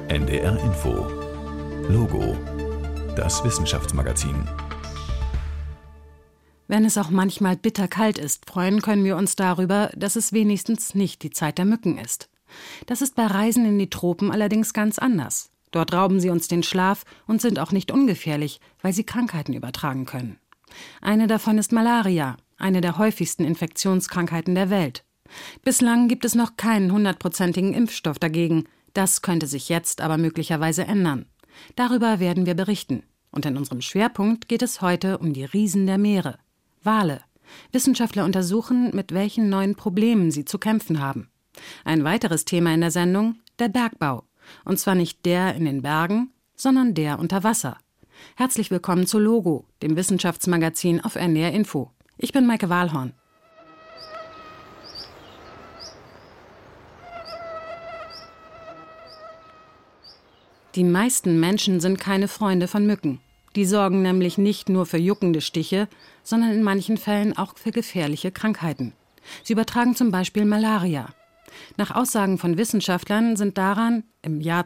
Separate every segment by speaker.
Speaker 1: NDR Info Logo, das Wissenschaftsmagazin.
Speaker 2: Wenn es auch manchmal bitterkalt ist, freuen können wir uns darüber, dass es wenigstens nicht die Zeit der Mücken ist. Das ist bei Reisen in die Tropen allerdings ganz anders. Dort rauben sie uns den Schlaf und sind auch nicht ungefährlich, weil sie Krankheiten übertragen können. Eine davon ist Malaria, eine der häufigsten Infektionskrankheiten der Welt. Bislang gibt es noch keinen 100%igen Impfstoff dagegen. Das könnte sich jetzt aber möglicherweise ändern. Darüber werden wir berichten. Und in unserem Schwerpunkt geht es heute um die Riesen der Meere. Wale. Wissenschaftler untersuchen, mit welchen neuen Problemen sie zu kämpfen haben. Ein weiteres Thema in der Sendung: der Bergbau. Und zwar nicht der in den Bergen, sondern der unter Wasser. Herzlich willkommen zu Logo, dem Wissenschaftsmagazin auf NDR Info. Ich bin Maike Wahlhorn. Die meisten Menschen sind keine Freunde von Mücken. Die sorgen nämlich nicht nur für juckende Stiche, sondern in manchen Fällen auch für gefährliche Krankheiten. Sie übertragen zum Beispiel Malaria. Nach Aussagen von Wissenschaftlern sind daran im Jahr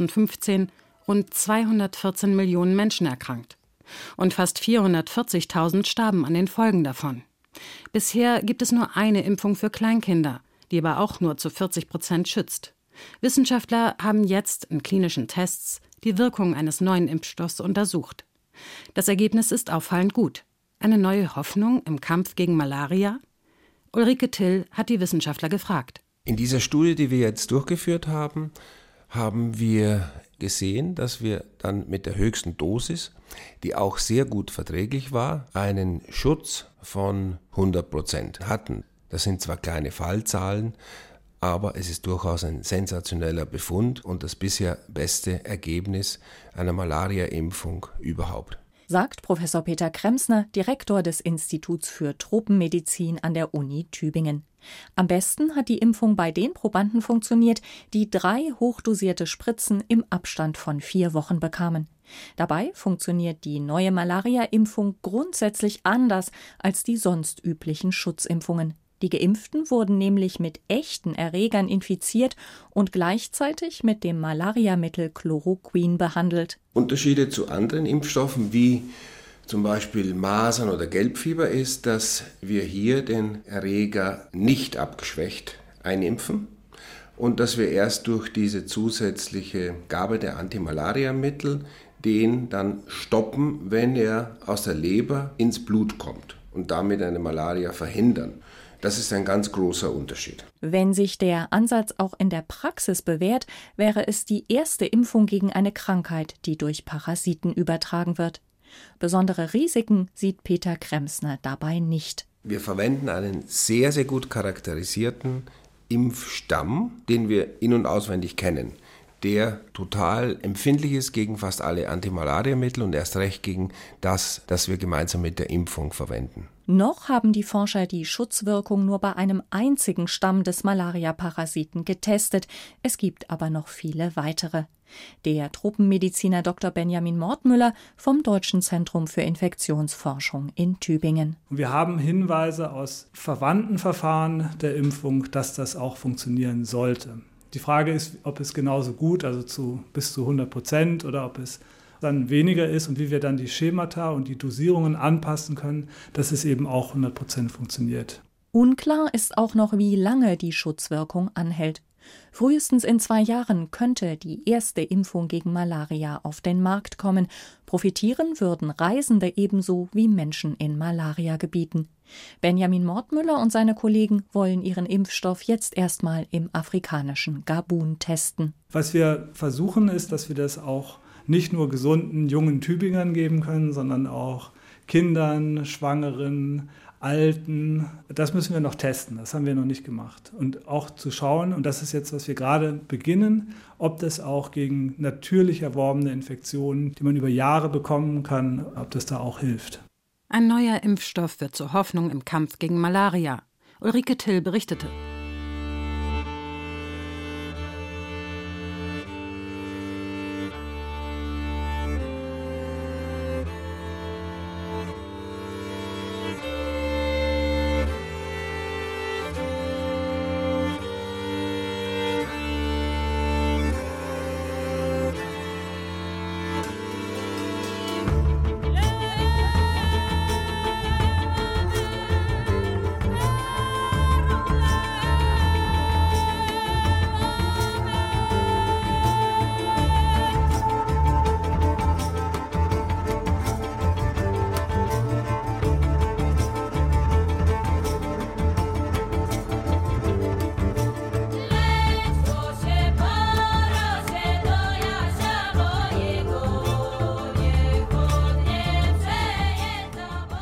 Speaker 2: 2015 rund 214 Millionen Menschen erkrankt. Und fast 440.000 starben an den Folgen davon. Bisher gibt es nur eine Impfung für Kleinkinder, die aber auch nur zu 40% schützt. Wissenschaftler haben jetzt in klinischen Tests die Wirkung eines neuen Impfstoffs untersucht. Das Ergebnis ist auffallend gut. Eine neue Hoffnung im Kampf gegen Malaria? Ulrike Till hat die Wissenschaftler gefragt.
Speaker 3: In dieser Studie, die wir jetzt durchgeführt haben, haben wir gesehen, dass wir dann mit der höchsten Dosis, die auch sehr gut verträglich war, einen Schutz von 100% hatten. Das sind zwar kleine Fallzahlen, aber es ist durchaus ein sensationeller Befund und das bisher beste Ergebnis einer Malaria-Impfung überhaupt.
Speaker 4: Sagt Professor Peter Kremsner, Direktor des Instituts für Tropenmedizin an der Uni Tübingen. Am besten hat die Impfung bei den Probanden funktioniert, die 3 hochdosierte Spritzen im Abstand von 4 Wochen bekamen. Dabei funktioniert die neue Malaria-Impfung grundsätzlich anders als die sonst üblichen Schutzimpfungen. Die Geimpften wurden nämlich mit echten Erregern infiziert und gleichzeitig mit dem Malariamittel Chloroquin behandelt.
Speaker 3: Unterschiede zu anderen Impfstoffen wie zum Beispiel Masern oder Gelbfieber ist, dass wir hier den Erreger nicht abgeschwächt einimpfen und dass wir erst durch diese zusätzliche Gabe der Antimalariamittel den dann stoppen, wenn er aus der Leber ins Blut kommt und damit eine Malaria verhindern. Das ist ein ganz großer Unterschied.
Speaker 4: Wenn sich der Ansatz auch in der Praxis bewährt, wäre es die erste Impfung gegen eine Krankheit, die durch Parasiten übertragen wird. Besondere Risiken sieht Peter Kremsner dabei nicht.
Speaker 3: Wir verwenden einen sehr, sehr gut charakterisierten Impfstamm, den wir in- und auswendig kennen, der total empfindlich ist gegen fast alle Antimalariamittel und erst recht gegen das wir gemeinsam mit der Impfung verwenden.
Speaker 4: Noch haben die Forscher die Schutzwirkung nur bei einem einzigen Stamm des Malaria-Parasiten getestet. Es gibt aber noch viele weitere. Der Tropenmediziner Dr. Benjamin Mortmüller vom Deutschen Zentrum für Infektionsforschung in Tübingen.
Speaker 5: Wir haben Hinweise aus verwandten Verfahren der Impfung, dass das auch funktionieren sollte. Die Frage ist, ob es genauso gut, also bis zu 100% oder ob es dann weniger ist und wie wir dann die Schemata und die Dosierungen anpassen können, dass es eben auch 100% funktioniert.
Speaker 4: Unklar ist auch noch, wie lange die Schutzwirkung anhält. Frühestens in 2 Jahren könnte die erste Impfung gegen Malaria auf den Markt kommen. Profitieren würden Reisende ebenso wie Menschen in Malariagebieten. Benjamin Mortmüller und seine Kollegen wollen ihren Impfstoff jetzt erstmal im afrikanischen Gabun testen.
Speaker 5: Was wir versuchen ist, dass wir das auch nicht nur gesunden, jungen Tübingern geben können, sondern auch Kindern, Schwangeren, Alten. Das müssen wir noch testen, das haben wir noch nicht gemacht. Und auch zu schauen, und das ist jetzt, was wir gerade beginnen, ob das auch gegen natürlich erworbene Infektionen, die man über Jahre bekommen kann, ob das da auch hilft.
Speaker 2: Ein neuer Impfstoff wird zur Hoffnung im Kampf gegen Malaria. Ulrike Till berichtete.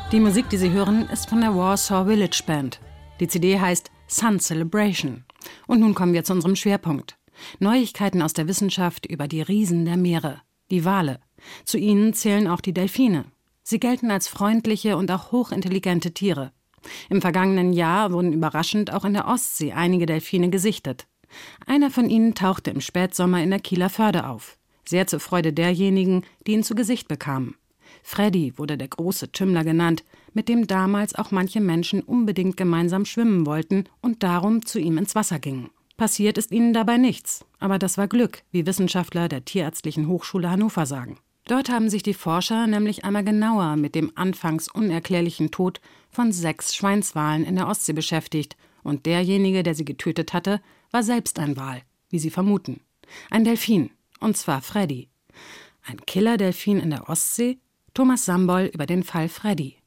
Speaker 2: Die Musik, die Sie hören, ist von der Warsaw Village Band. Die CD heißt Sun Celebration. Und nun kommen wir zu unserem Schwerpunkt. Neuigkeiten aus der Wissenschaft über die Riesen der Meere, die Wale. Zu ihnen zählen auch die Delfine. Sie gelten als freundliche und auch hochintelligente Tiere. Im vergangenen Jahr wurden überraschend auch in der Ostsee einige Delfine gesichtet. Einer von ihnen tauchte im Spätsommer in der Kieler Förde auf. Sehr zur Freude derjenigen, die ihn zu Gesicht bekamen. Freddy wurde der große Tümmler genannt, mit dem damals auch manche Menschen unbedingt gemeinsam schwimmen wollten und darum zu ihm ins Wasser gingen. Passiert ist ihnen dabei nichts, aber das war Glück, wie Wissenschaftler der Tierärztlichen Hochschule Hannover sagen. Dort haben sich die Forscher nämlich einmal genauer mit dem anfangs unerklärlichen Tod von 6 Schweinswalen in der Ostsee beschäftigt und derjenige, der sie getötet hatte, war selbst ein Wal, wie sie vermuten. Ein Delfin, und zwar Freddy. Ein Killer-Delfin in der Ostsee? Thomas Samboll über den Fall Freddy.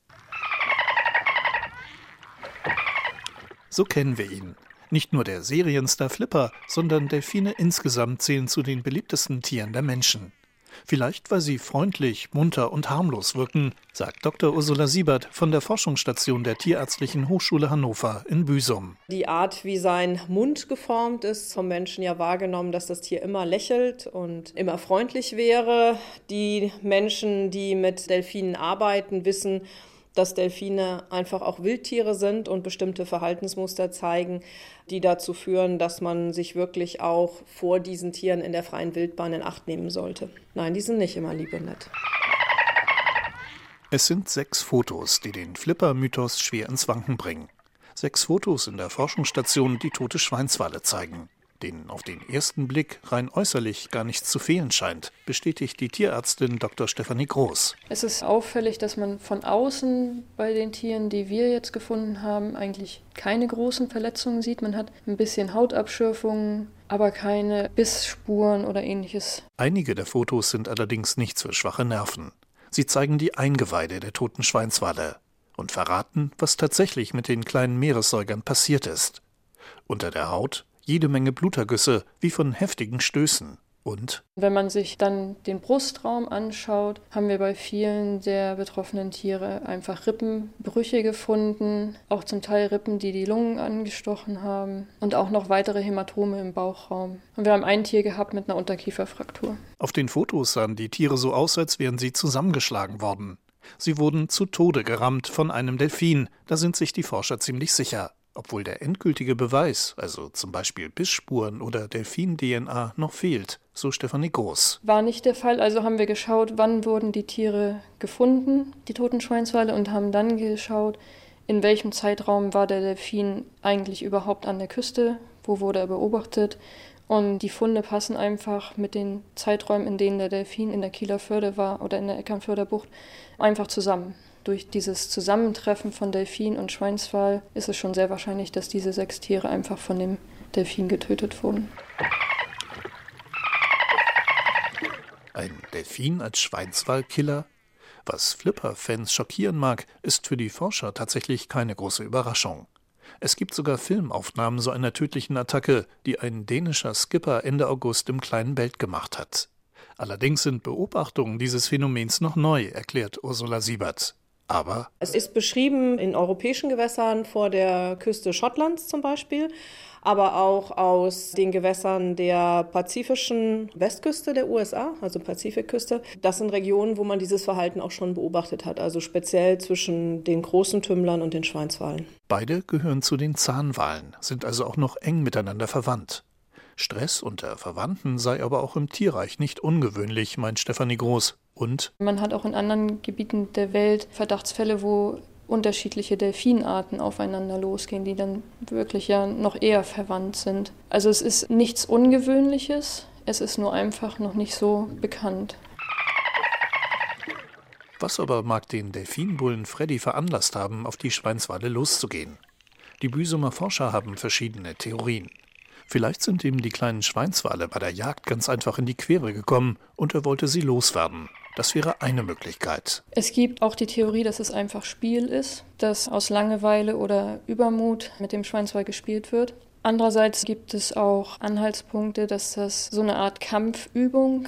Speaker 6: So kennen wir ihn. Nicht nur der Serienstar Flipper, sondern Delfine insgesamt zählen zu den beliebtesten Tieren der Menschen. Vielleicht, weil sie freundlich, munter und harmlos wirken, sagt Dr. Ursula Siebert von der Forschungsstation der Tierärztlichen Hochschule Hannover in Büsum.
Speaker 7: Die Art, wie sein Mund geformt ist, vom Menschen ja wahrgenommen, dass das Tier immer lächelt und immer freundlich wäre. Die Menschen, die mit Delfinen arbeiten, wissen, dass Delfine einfach auch Wildtiere sind und bestimmte Verhaltensmuster zeigen, die dazu führen, dass man sich wirklich auch vor diesen Tieren in der freien Wildbahn in Acht nehmen sollte. Nein, die sind nicht immer lieb und nett.
Speaker 6: Es sind 6 Fotos, die den Flipper-Mythos schwer ins Wanken bringen. 6 Fotos in der Forschungsstation, die tote Schweinswale zeigen. Denen auf den ersten Blick rein äußerlich gar nichts zu fehlen scheint, bestätigt die Tierärztin Dr. Stefanie Groß.
Speaker 8: Es ist auffällig, dass man von außen bei den Tieren, die wir jetzt gefunden haben, eigentlich keine großen Verletzungen sieht. Man hat ein bisschen Hautabschürfungen, aber keine Bissspuren oder ähnliches.
Speaker 6: Einige der Fotos sind allerdings nichts für schwache Nerven. Sie zeigen die Eingeweide der toten Schweinswale und verraten, was tatsächlich mit den kleinen Meeressäugern passiert ist. Unter der Haut jede Menge Blutergüsse, wie von heftigen Stößen. Und
Speaker 8: wenn man sich dann den Brustraum anschaut, haben wir bei vielen der betroffenen Tiere einfach Rippenbrüche gefunden, auch zum Teil Rippen, die die Lungen angestochen haben und auch noch weitere Hämatome im Bauchraum. Und wir haben ein Tier gehabt mit einer Unterkieferfraktur.
Speaker 6: Auf den Fotos sahen die Tiere so aus, als wären sie zusammengeschlagen worden. Sie wurden zu Tode gerammt von einem Delfin, da sind sich die Forscher ziemlich sicher. Obwohl der endgültige Beweis, also zum Beispiel Bissspuren oder Delfin-DNA, noch fehlt, so Stefanie Groß.
Speaker 8: War nicht der Fall, also haben wir geschaut, wann wurden die Tiere gefunden, die toten Schweinswale, und haben dann geschaut, in welchem Zeitraum war der Delfin eigentlich überhaupt an der Küste, wo wurde er beobachtet. Und die Funde passen einfach mit den Zeiträumen, in denen der Delfin in der Kieler Förde war oder in der Eckernförder Bucht, einfach zusammen. Durch dieses Zusammentreffen von Delfin und Schweinswal ist es schon sehr wahrscheinlich, dass diese 6 Tiere einfach von dem Delfin getötet wurden.
Speaker 6: Ein Delfin als Schweinswalkiller? Was Flipper-Fans schockieren mag, ist für die Forscher tatsächlich keine große Überraschung. Es gibt sogar Filmaufnahmen so einer tödlichen Attacke, die ein dänischer Skipper Ende August im Kleinen Belt gemacht hat. Allerdings sind Beobachtungen dieses Phänomens noch neu, erklärt Ursula Siebert. Aber
Speaker 7: es ist beschrieben in europäischen Gewässern vor der Küste Schottlands zum Beispiel, aber auch aus den Gewässern der pazifischen Westküste der USA, also Pazifikküste. Das sind Regionen, wo man dieses Verhalten auch schon beobachtet hat, also speziell zwischen den großen Tümmlern und den Schweinswalen.
Speaker 6: Beide gehören zu den Zahnwalen, sind also auch noch eng miteinander verwandt. Stress unter Verwandten sei aber auch im Tierreich nicht ungewöhnlich, meint Stefanie Groß. Und
Speaker 8: man hat auch in anderen Gebieten der Welt Verdachtsfälle, wo unterschiedliche Delfinarten aufeinander losgehen, die dann wirklich ja noch eher verwandt sind. Also es ist nichts Ungewöhnliches, es ist nur einfach noch nicht so bekannt.
Speaker 6: Was aber mag den Delfinbullen Freddy veranlasst haben, auf die Schweinswale loszugehen? Die Büsumer Forscher haben verschiedene Theorien. Vielleicht sind ihm die kleinen Schweinswale bei der Jagd ganz einfach in die Quere gekommen und er wollte sie loswerden. Das wäre eine Möglichkeit.
Speaker 8: Es gibt auch die Theorie, dass es einfach Spiel ist, dass aus Langeweile oder Übermut mit dem Schweinswal gespielt wird. Andererseits gibt es auch Anhaltspunkte, dass das so eine Art Kampfübung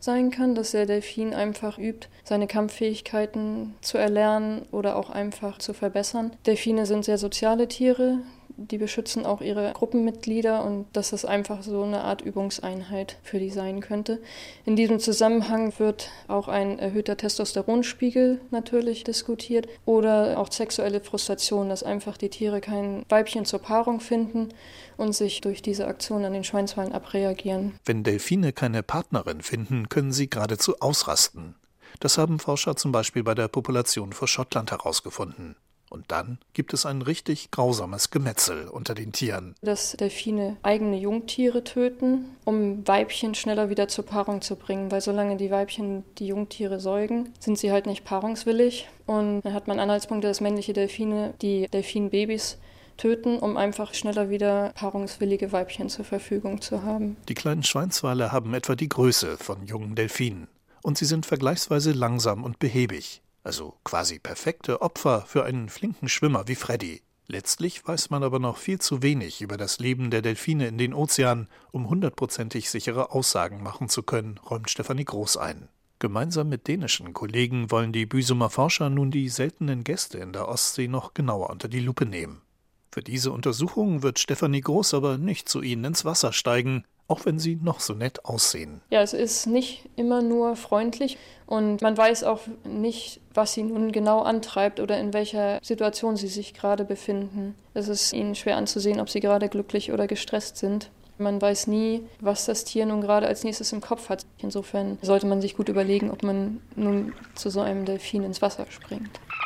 Speaker 8: sein kann, dass der Delfin einfach übt, seine Kampffähigkeiten zu erlernen oder auch einfach zu verbessern. Delfine sind sehr soziale Tiere. Die beschützen auch ihre Gruppenmitglieder und dass das einfach so eine Art Übungseinheit für die sein könnte. In diesem Zusammenhang wird auch ein erhöhter Testosteronspiegel natürlich diskutiert oder auch sexuelle Frustration, dass einfach die Tiere kein Weibchen zur Paarung finden und sich durch diese Aktion an den Schweinswalen abreagieren.
Speaker 6: Wenn Delfine keine Partnerin finden, können sie geradezu ausrasten. Das haben Forscher zum Beispiel bei der Population vor Schottland herausgefunden. Und dann gibt es ein richtig grausames Gemetzel unter den Tieren.
Speaker 8: Dass Delfine eigene Jungtiere töten, um Weibchen schneller wieder zur Paarung zu bringen. Weil solange die Weibchen die Jungtiere säugen, sind sie halt nicht paarungswillig. Und dann hat man Anhaltspunkte, dass männliche Delfine die Delfinbabys töten, um einfach schneller wieder paarungswillige Weibchen zur Verfügung zu haben.
Speaker 6: Die kleinen Schweinswale haben etwa die Größe von jungen Delfinen. Und sie sind vergleichsweise langsam und behäbig. Also quasi perfekte Opfer für einen flinken Schwimmer wie Freddy. Letztlich weiß man aber noch viel zu wenig über das Leben der Delfine in den Ozeanen, um 100%ig sichere Aussagen machen zu können, räumt Stefanie Groß ein. Gemeinsam mit dänischen Kollegen wollen die Büsumer Forscher nun die seltenen Gäste in der Ostsee noch genauer unter die Lupe nehmen. Für diese Untersuchung wird Stefanie Groß aber nicht zu ihnen ins Wasser steigen, auch wenn sie noch so nett aussehen.
Speaker 8: Ja, es ist nicht immer nur freundlich und man weiß auch nicht, was sie nun genau antreibt oder in welcher Situation sie sich gerade befinden. Es ist ihnen schwer anzusehen, ob sie gerade glücklich oder gestresst sind. Man weiß nie, was das Tier nun gerade als nächstes im Kopf hat. Insofern sollte man sich gut überlegen, ob man nun zu so einem Delfin ins Wasser springt.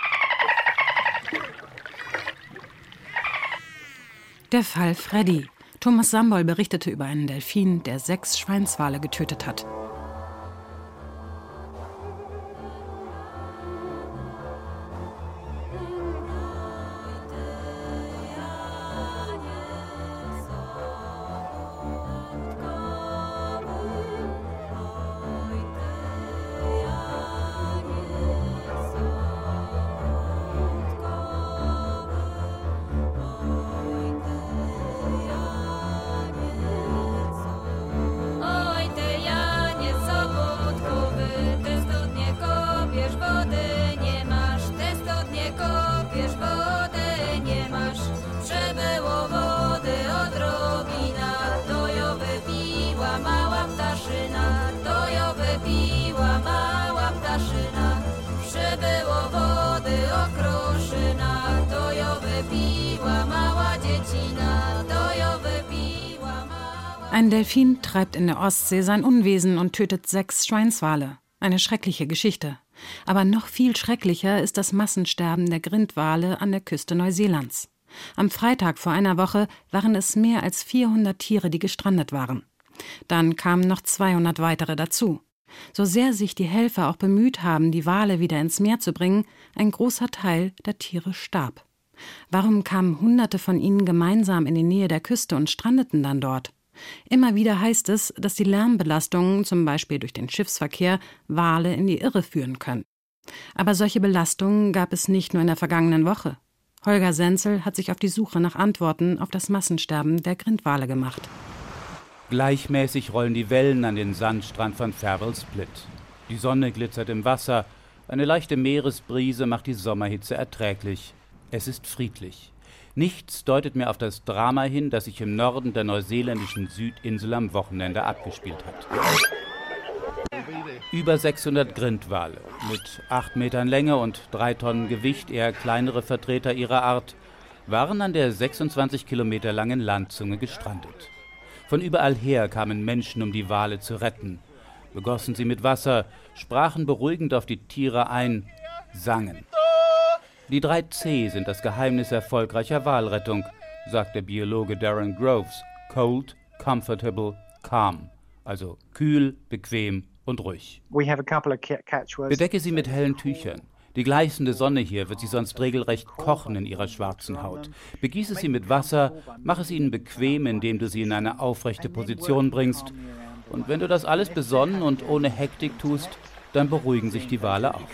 Speaker 2: Der Fall Freddy. Thomas Sambol berichtete über einen Delfin, der 6 Schweinswale getötet hat. Ein Delfin treibt in der Ostsee sein Unwesen und tötet 6 Schweinswale. Eine schreckliche Geschichte. Aber noch viel schrecklicher ist das Massensterben der Grindwale an der Küste Neuseelands. Am Freitag vor einer Woche waren es mehr als 400 Tiere, die gestrandet waren. Dann kamen noch 200 weitere dazu. So sehr sich die Helfer auch bemüht haben, die Wale wieder ins Meer zu bringen, ein großer Teil der Tiere starb. Warum kamen Hunderte von ihnen gemeinsam in die Nähe der Küste und strandeten dann dort? Immer wieder heißt es, dass die Lärmbelastungen, zum Beispiel durch den Schiffsverkehr, Wale in die Irre führen können. Aber solche Belastungen gab es nicht nur in der vergangenen Woche. Holger Senzel hat sich auf die Suche nach Antworten auf das Massensterben der Grindwale gemacht.
Speaker 9: Gleichmäßig rollen die Wellen an den Sandstrand von Farewell Split. Die Sonne glitzert im Wasser, eine leichte Meeresbrise macht die Sommerhitze erträglich. Es ist friedlich. Nichts deutet mehr auf das Drama hin, das sich im Norden der neuseeländischen Südinsel am Wochenende abgespielt hat. Über 600 Grindwale, mit 8 Metern Länge und 3 Tonnen Gewicht, eher kleinere Vertreter ihrer Art, waren an der 26 Kilometer langen Landzunge gestrandet. Von überall her kamen Menschen, um die Wale zu retten, begossen sie mit Wasser, sprachen beruhigend auf die Tiere ein, sangen. Die 3 C sind das Geheimnis erfolgreicher Walrettung, sagt der Biologe Darren Groves. Cold, comfortable, calm. Also kühl, bequem und ruhig. Bedecke sie mit hellen Tüchern. Die gleißende Sonne hier wird sie sonst regelrecht kochen in ihrer schwarzen Haut. Begieße sie mit Wasser, mach es ihnen bequem, indem du sie in eine aufrechte Position bringst. Und wenn du das alles besonnen und ohne Hektik tust, dann beruhigen sich die Wale auch.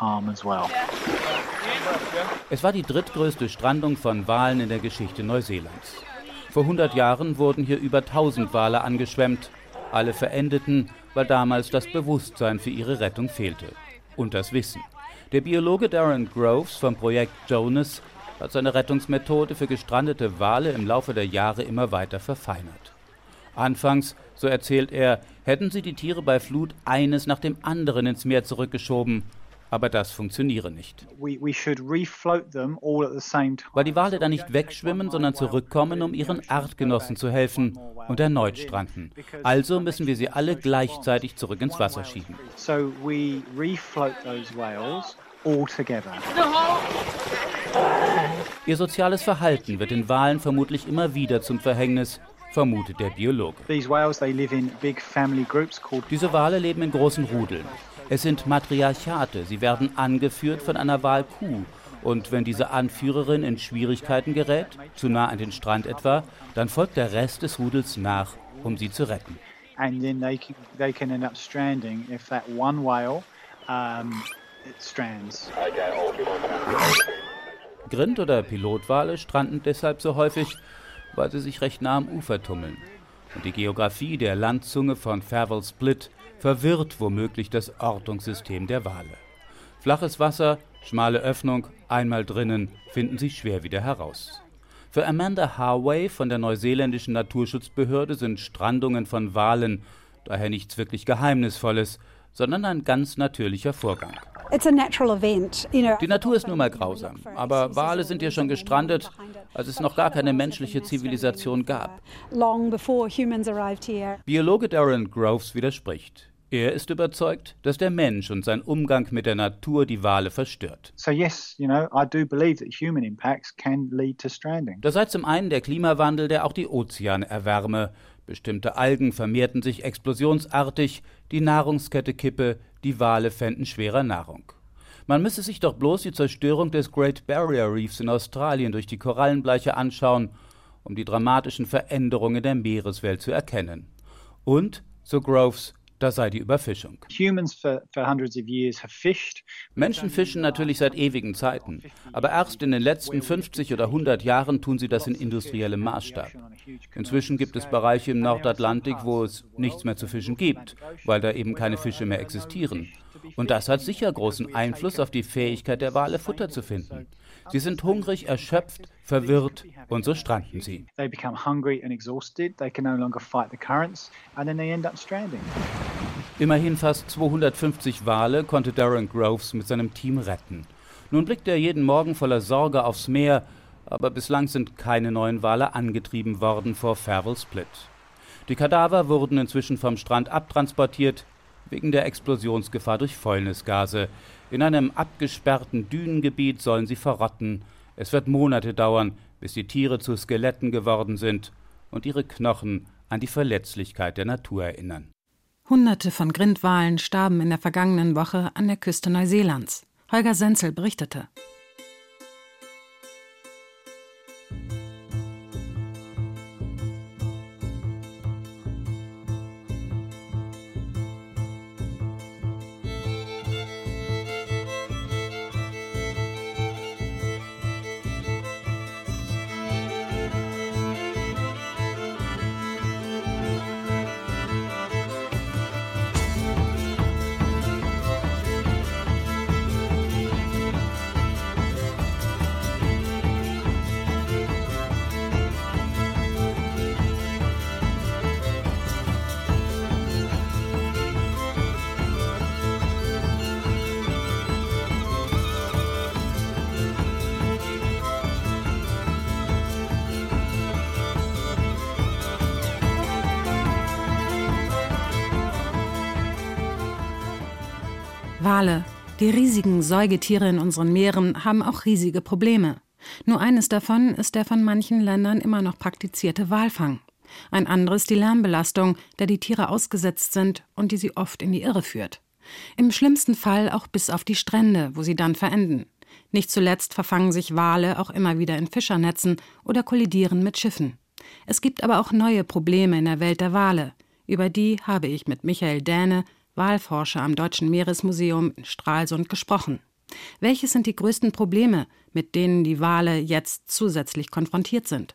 Speaker 9: Es war die drittgrößte Strandung von Walen in der Geschichte Neuseelands. Vor 100 Jahren wurden hier über 1000 Wale angeschwemmt. Alle verendeten, weil damals das Bewusstsein für ihre Rettung fehlte. Und das Wissen. Der Biologe Darren Groves vom Projekt Jonas hat seine Rettungsmethode für gestrandete Wale im Laufe der Jahre immer weiter verfeinert. Anfangs, so erzählt er, hätten sie die Tiere bei Flut eines nach dem anderen ins Meer zurückgeschoben. Aber das funktioniere nicht. Weil die Wale dann nicht wegschwimmen, sondern zurückkommen, um ihren Artgenossen zu helfen und erneut stranden. Also müssen wir sie alle gleichzeitig zurück ins Wasser schieben. Ihr soziales Verhalten wird den Walen vermutlich immer wieder zum Verhängnis, vermutet der Biologe. Diese Wale leben in großen Rudeln. Es sind Matriarchate, sie werden angeführt von einer Walkuh. Und wenn diese Anführerin in Schwierigkeiten gerät, zu nah an den Strand etwa, dann folgt der Rest des Rudels nach, um sie zu retten. Grind- oder Pilotwale stranden deshalb so häufig, weil sie sich recht nah am Ufer tummeln. Und die Geografie der Landzunge von Farvel Split verwirrt womöglich das Ortungssystem der Wale. Flaches Wasser, schmale Öffnung, einmal drinnen, finden sie schwer wieder heraus. Für Amanda Harway von der neuseeländischen Naturschutzbehörde sind Strandungen von Walen daher nichts wirklich Geheimnisvolles, sondern ein ganz natürlicher Vorgang. Die Natur ist nun mal grausam, aber Wale sind ja schon gestrandet, als es noch gar keine menschliche Zivilisation gab. Biologe Darren Groves widerspricht. Er ist überzeugt, dass der Mensch und sein Umgang mit der Natur die Wale verstört. Da sei zum einen der Klimawandel, der auch die Ozeane erwärme. Bestimmte Algen vermehrten sich explosionsartig, die Nahrungskette kippe, die Wale fänden schwerer Nahrung. Man müsse sich doch bloß die Zerstörung des Great Barrier Reefs in Australien durch die Korallenbleiche anschauen, um die dramatischen Veränderungen der Meereswelt zu erkennen. Und, so Groves, das sei die Überfischung. Menschen fischen natürlich seit ewigen Zeiten, aber erst in den letzten 50 oder 100 Jahren tun sie das in industriellem Maßstab. Inzwischen gibt es Bereiche im Nordatlantik, wo es nichts mehr zu fischen gibt, weil da eben keine Fische mehr existieren. Und das hat sicher großen Einfluss auf die Fähigkeit der Wale, Futter zu finden. Sie sind hungrig, erschöpft, verwirrt und so stranden sie. Immerhin fast 250 Wale konnte Darren Groves mit seinem Team retten. Nun blickt er jeden Morgen voller Sorge aufs Meer, aber bislang sind keine neuen Wale angetrieben worden vor Farvel Split. Die Kadaver wurden inzwischen vom Strand abtransportiert, wegen der Explosionsgefahr durch Fäulnisgase. In einem abgesperrten Dünengebiet sollen sie verrotten. Es wird Monate dauern, bis die Tiere zu Skeletten geworden sind und ihre Knochen an die Verletzlichkeit der Natur erinnern.
Speaker 2: Hunderte von Grindwalen starben in der vergangenen Woche an der Küste Neuseelands. Holger Senzel berichtete. Wale, die riesigen Säugetiere in unseren Meeren, haben auch riesige Probleme. Nur eines davon ist der von manchen Ländern immer noch praktizierte Walfang. Ein anderes die Lärmbelastung, der die Tiere ausgesetzt sind und die sie oft in die Irre führt. Im schlimmsten Fall auch bis auf die Strände, wo sie dann verenden. Nicht zuletzt verfangen sich Wale auch immer wieder in Fischernetzen oder kollidieren mit Schiffen. Es gibt aber auch neue Probleme in der Welt der Wale. Über die habe ich mit Michael Dähne, Walforscher am Deutschen Meeresmuseum in Stralsund, gesprochen. Welches sind die größten Probleme, mit denen die Wale jetzt zusätzlich konfrontiert sind?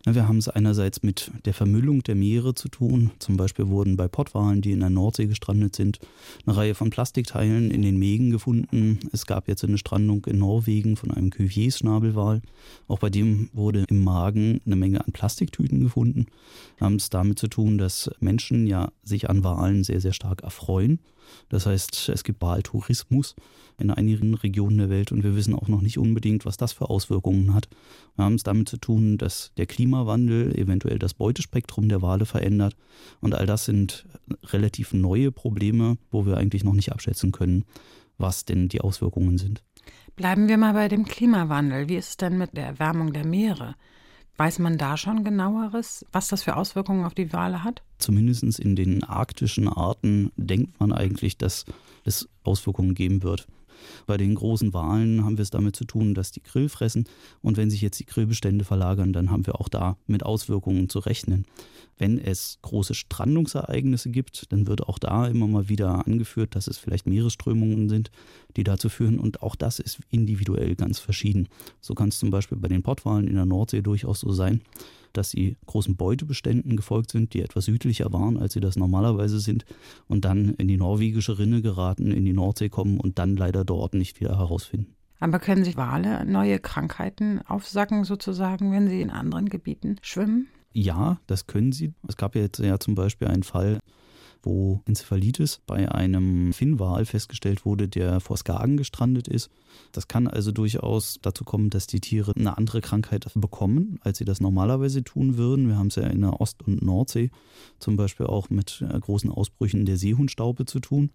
Speaker 10: Wir haben es einerseits mit der Vermüllung der Meere zu tun. Zum Beispiel wurden bei Pottwalen, die in der Nordsee gestrandet sind, eine Reihe von Plastikteilen in den Mägen gefunden. Es gab jetzt eine Strandung in Norwegen von einem Cuvier-Schnabelwal. Auch bei dem wurde im Magen eine Menge an Plastiktüten gefunden. Wir haben es damit zu tun, dass Menschen ja sich an Walen sehr, sehr stark erfreuen. Das heißt, es gibt Waltourismus in einigen Regionen der Welt und wir wissen auch noch nicht unbedingt, was das für Auswirkungen hat. Wir haben es damit zu tun, dass der Klimawandel eventuell das Beutespektrum der Wale verändert und all das sind relativ neue Probleme, wo wir eigentlich noch nicht abschätzen können, was denn die Auswirkungen sind.
Speaker 2: Bleiben wir mal bei dem Klimawandel. Wie ist es denn mit der Erwärmung der Meere? Weiß man da schon genaueres, was das für Auswirkungen auf die Wale hat?
Speaker 10: Zumindest in den arktischen Arten denkt man eigentlich, dass es Auswirkungen geben wird. Bei den großen Walen haben wir es damit zu tun, dass die Krill fressen. Und wenn sich jetzt die Krillbestände verlagern, dann haben wir auch da mit Auswirkungen zu rechnen. Wenn es große Strandungsereignisse gibt, dann wird auch da immer mal wieder angeführt, dass es vielleicht Meeresströmungen sind, die dazu führen. Und auch das ist individuell ganz verschieden. So kann es zum Beispiel bei den Pottwalen in der Nordsee durchaus so sein, dass sie großen Beutebeständen gefolgt sind, die etwas südlicher waren, als sie das normalerweise sind und dann in die norwegische Rinne geraten, in die Nordsee kommen und dann leider dort nicht wieder herausfinden.
Speaker 2: Aber können sich Wale neue Krankheiten aufsacken sozusagen, wenn sie in anderen Gebieten schwimmen?
Speaker 10: Ja, das können sie. Es gab jetzt ja zum Beispiel einen Fall, wo Enzephalitis bei einem Finnwal festgestellt wurde, der vor Skagen gestrandet ist. Das kann also durchaus dazu kommen, dass die Tiere eine andere Krankheit bekommen, als sie das normalerweise tun würden. Wir haben es ja in der Ost- und Nordsee zum Beispiel auch mit großen Ausbrüchen der Seehundstaupe zu tun,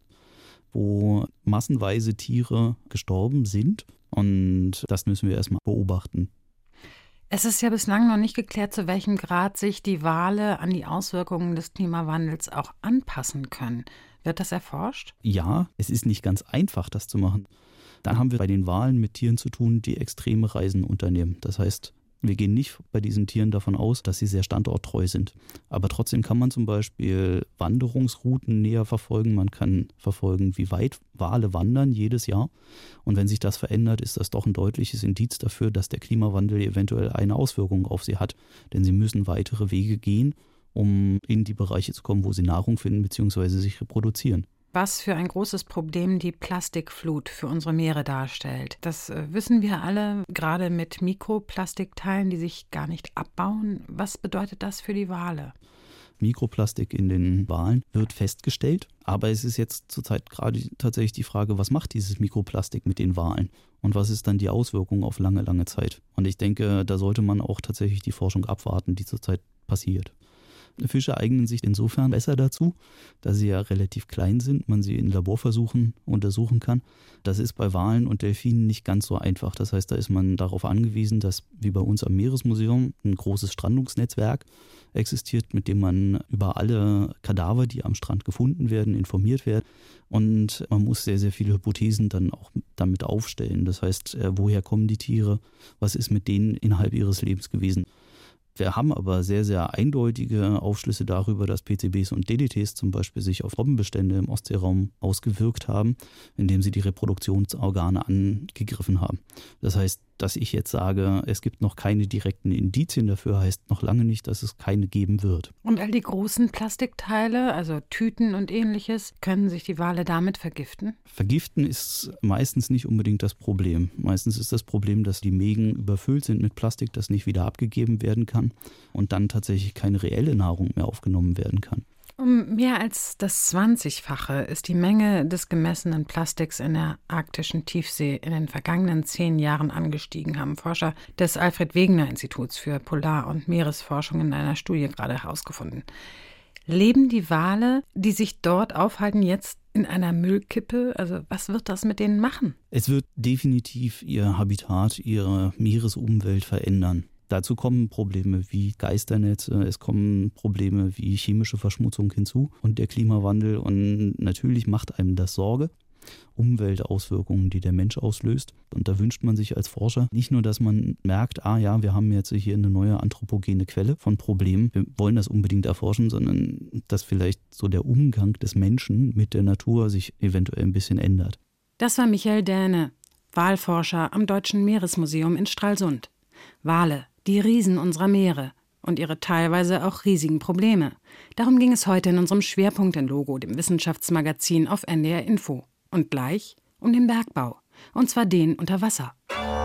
Speaker 10: wo massenweise Tiere gestorben sind. Und das müssen wir erstmal beobachten.
Speaker 2: Es ist ja bislang noch nicht geklärt, zu welchem Grad sich die Wale an die Auswirkungen des Klimawandels auch anpassen können. Wird das erforscht?
Speaker 10: Ja, es ist nicht ganz einfach, das zu machen. Da haben wir bei den Walen mit Tieren zu tun, die extreme Reisen unternehmen. Das heißt, wir gehen nicht bei diesen Tieren davon aus, dass sie sehr standorttreu sind. Aber trotzdem kann man zum Beispiel Wanderungsrouten näher verfolgen. Man kann verfolgen, wie weit Wale wandern jedes Jahr. Und wenn sich das verändert, ist das doch ein deutliches Indiz dafür, dass der Klimawandel eventuell eine Auswirkung auf sie hat. Denn sie müssen weitere Wege gehen, um in die Bereiche zu kommen, wo sie Nahrung finden bzw. sich reproduzieren.
Speaker 2: Was für ein großes Problem die Plastikflut für unsere Meere darstellt. Das wissen wir alle, gerade mit Mikroplastikteilen, die sich gar nicht abbauen. Was bedeutet das für die Wale?
Speaker 10: Mikroplastik in den Walen wird festgestellt, aber es ist jetzt zurzeit gerade tatsächlich die Frage, was macht dieses Mikroplastik mit den Walen und was ist dann die Auswirkung auf lange, lange Zeit? Und ich denke, da sollte man auch tatsächlich die Forschung abwarten, die zurzeit passiert. Fische eignen sich insofern besser dazu, da sie ja relativ klein sind, man sie in Laborversuchen untersuchen kann. Das ist bei Walen und Delfinen nicht ganz so einfach. Das heißt, da ist man darauf angewiesen, dass wie bei uns am Meeresmuseum ein großes Strandungsnetzwerk existiert, mit dem man über alle Kadaver, die am Strand gefunden werden, informiert wird. Und man muss sehr, sehr viele Hypothesen dann auch damit aufstellen. Das heißt, woher kommen die Tiere? Was ist mit denen innerhalb ihres Lebens gewesen? Wir haben aber sehr, sehr eindeutige Aufschlüsse darüber, dass PCBs und DDTs zum Beispiel sich auf Robbenbestände im Ostseeraum ausgewirkt haben, indem sie die Reproduktionsorgane angegriffen haben. Das heißt, dass ich jetzt sage, es gibt noch keine direkten Indizien dafür, heißt noch lange nicht, dass es keine geben wird.
Speaker 2: Und all die großen Plastikteile, also Tüten und Ähnliches, können sich die Wale damit vergiften?
Speaker 10: Vergiften ist meistens nicht unbedingt das Problem. Meistens ist das Problem, dass die Mägen überfüllt sind mit Plastik, das nicht wieder abgegeben werden kann und dann tatsächlich keine reelle Nahrung mehr aufgenommen werden kann.
Speaker 2: Um mehr als das 20-fache ist die Menge des gemessenen Plastiks in der arktischen Tiefsee in den vergangenen 10 Jahren angestiegen, haben Forscher des Alfred-Wegener-Instituts für Polar- und Meeresforschung in einer Studie gerade herausgefunden. Leben die Wale, die sich dort aufhalten, jetzt in einer Müllkippe? Also was wird das mit denen machen?
Speaker 10: Es wird definitiv ihr Habitat, ihre Meeresumwelt verändern. Dazu kommen Probleme wie Geisternetze, es kommen Probleme wie chemische Verschmutzung hinzu und der Klimawandel. Und natürlich macht einem das Sorge. Umweltauswirkungen, die der Mensch auslöst. Und da wünscht man sich als Forscher nicht nur, dass man merkt, wir haben jetzt hier eine neue anthropogene Quelle von Problemen, wir wollen das unbedingt erforschen, sondern dass vielleicht so der Umgang des Menschen mit der Natur sich eventuell ein bisschen ändert.
Speaker 2: Das war Michael Dähne, Walforscher am Deutschen Meeresmuseum in Stralsund. Wale, die Riesen unserer Meere. und ihre teilweise auch riesigen Probleme. Darum ging es heute in unserem Schwerpunkt in Logo, dem Wissenschaftsmagazin auf NDR Info. Und gleich um den Bergbau, und zwar den unter Wasser.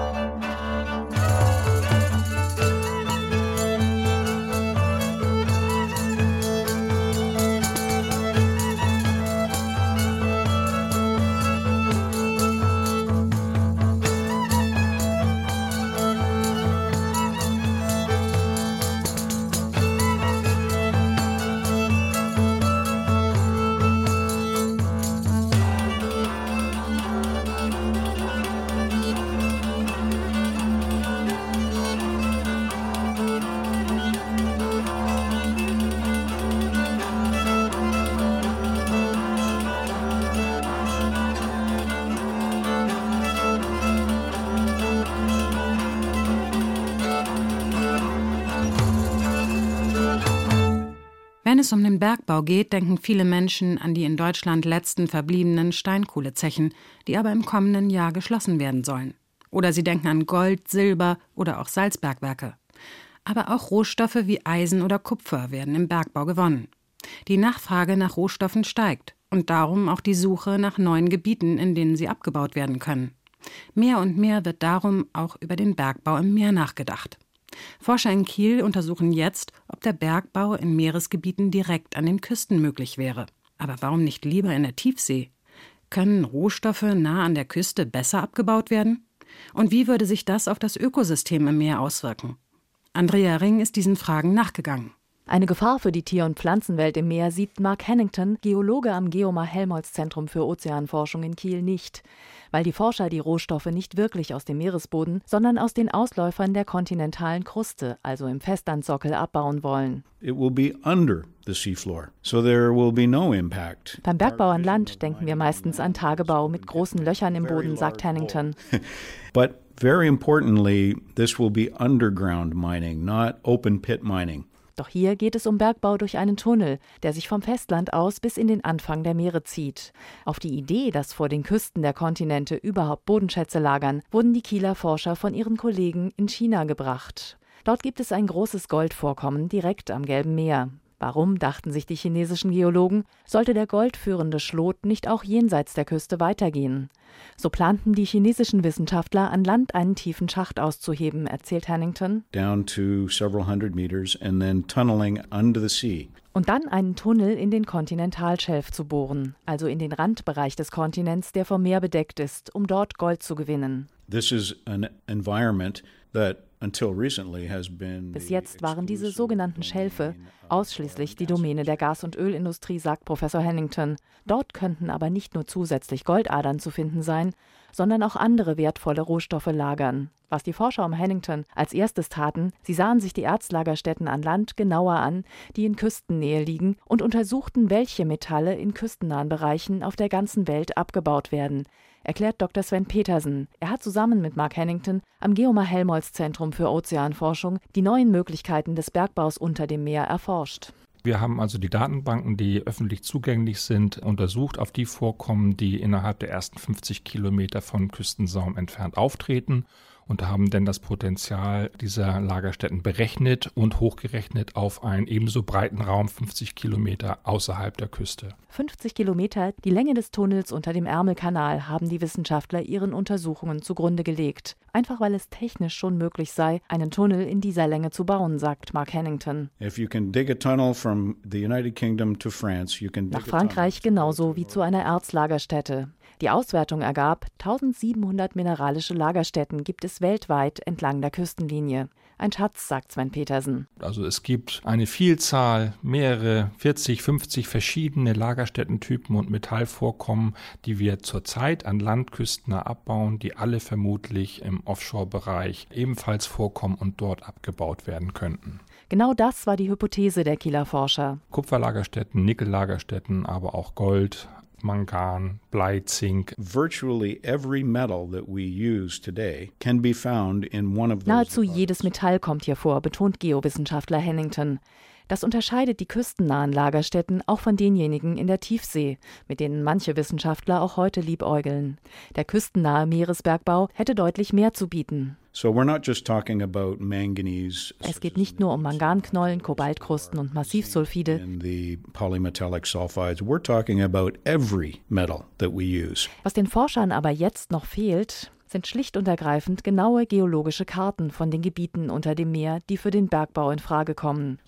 Speaker 2: Wenn es um den Bergbau geht, denken viele Menschen an die in Deutschland letzten verbliebenen Steinkohlezechen, die aber im kommenden Jahr geschlossen werden sollen. Oder sie denken an Gold, Silber oder auch Salzbergwerke. Aber auch Rohstoffe wie Eisen oder Kupfer werden im Bergbau gewonnen. Die Nachfrage nach Rohstoffen steigt und darum auch die Suche nach neuen Gebieten, in denen sie abgebaut werden können. Mehr und mehr wird darum auch über den Bergbau im Meer nachgedacht. Forscher in Kiel untersuchen jetzt, ob der Bergbau in Meeresgebieten direkt an den Küsten möglich wäre. Aber warum nicht lieber in der Tiefsee? Können Rohstoffe nah an der Küste besser abgebaut werden? Und wie würde sich das auf das Ökosystem im Meer auswirken? Andrea Ring ist diesen Fragen nachgegangen.
Speaker 4: Eine Gefahr für die Tier- und Pflanzenwelt im Meer sieht Mark Hannington, Geologe am Geomar-Helmholtz-Zentrum für Ozeanforschung in Kiel, nicht. Weil die Forscher die Rohstoffe nicht wirklich aus dem Meeresboden, sondern aus den Ausläufern der kontinentalen Kruste, also im Festlandsockel, abbauen wollen.
Speaker 11: It will be under the seafloor, so there will be no impact.
Speaker 4: Beim Bergbau an Land denken wir meistens an Tagebau mit großen Löchern im Boden, sagt Hannington.
Speaker 11: But very importantly, this will be underground mining, not open pit mining.
Speaker 4: Doch hier geht es um Bergbau durch einen Tunnel, der sich vom Festland aus bis in den Anfang der Meere zieht. Auf die Idee, dass vor den Küsten der Kontinente überhaupt Bodenschätze lagern, wurden die Kieler Forscher von ihren Kollegen in China gebracht. Dort gibt es ein großes Goldvorkommen direkt am Gelben Meer. Warum, dachten sich die chinesischen Geologen, sollte der goldführende Schlot nicht auch jenseits der Küste weitergehen? So planten die chinesischen Wissenschaftler, an Land einen tiefen Schacht auszuheben, erzählt Hannington.
Speaker 11: Down to several hundred meters and then tunneling under the sea.
Speaker 4: Und dann einen Tunnel in den Kontinentalschelf zu bohren, also in den Randbereich des Kontinents, der vom Meer bedeckt ist, um dort Gold zu gewinnen.
Speaker 11: This is an environment that
Speaker 4: bis jetzt waren diese sogenannten Schelfe ausschließlich die Domäne der Gas- und Ölindustrie, sagt Professor Hannington. Dort könnten aber nicht nur zusätzlich Goldadern zu finden sein, sondern auch andere wertvolle Rohstoffe lagern. Was die Forscher um Hannington als erstes taten, sie sahen sich die Erzlagerstätten an Land genauer an, die in Küstennähe liegen, und untersuchten, welche Metalle in küstennahen Bereichen auf der ganzen Welt abgebaut werden, erklärt Dr. Sven Petersen. Er hat zusammen mit Mark Hannington am Geomar-Helmholtz-Zentrum für Ozeanforschung die neuen Möglichkeiten des Bergbaus unter dem Meer erforscht.
Speaker 12: Wir haben also die Datenbanken, die öffentlich zugänglich sind, untersucht auf die Vorkommen, die innerhalb der ersten 50 Kilometer vom Küstensaum entfernt auftreten, und haben dann das Potenzial dieser Lagerstätten berechnet und hochgerechnet auf einen ebenso breiten Raum 50 Kilometer außerhalb der Küste.
Speaker 4: 50 Kilometer, die Länge des Tunnels unter dem Ärmelkanal, haben die Wissenschaftler ihren Untersuchungen zugrunde gelegt. Einfach weil es technisch schon möglich sei, einen Tunnel in dieser Länge zu bauen, sagt Mark Hannington. Nach Frankreich genauso wie zu einer Erzlagerstätte. Die Auswertung ergab, 1700 mineralische Lagerstätten gibt es weltweit entlang der Küstenlinie. Ein Schatz, sagt Sven Petersen.
Speaker 12: Also es gibt eine Vielzahl, mehrere 40, 50 verschiedene Lagerstättentypen und Metallvorkommen, die wir zurzeit an Landküsten abbauen, die alle vermutlich im Offshore-Bereich ebenfalls vorkommen und dort abgebaut werden könnten.
Speaker 4: Genau das war die Hypothese der Kieler Forscher.
Speaker 12: Kupferlagerstätten, Nickellagerstätten, aber auch Gold, Mangan, Blei, Zink.
Speaker 11: Virtually every metal that we use today can be found in one of those.
Speaker 4: Nahezu jedes Metall kommt hier vor, betont Geowissenschaftler Hannington. Das unterscheidet die küstennahen Lagerstätten auch von denjenigen in der Tiefsee, mit denen manche Wissenschaftler auch heute liebäugeln. Der küstennahe Meeresbergbau hätte deutlich mehr zu bieten. Es geht nicht nur um Manganknollen, Kobaltkrusten und Massivsulfide. Was den Forschern aber jetzt noch fehlt, sind schlicht und ergreifend genaue geologische Karten von den Gebieten unter dem Meer, die für den Bergbau in Frage kommen.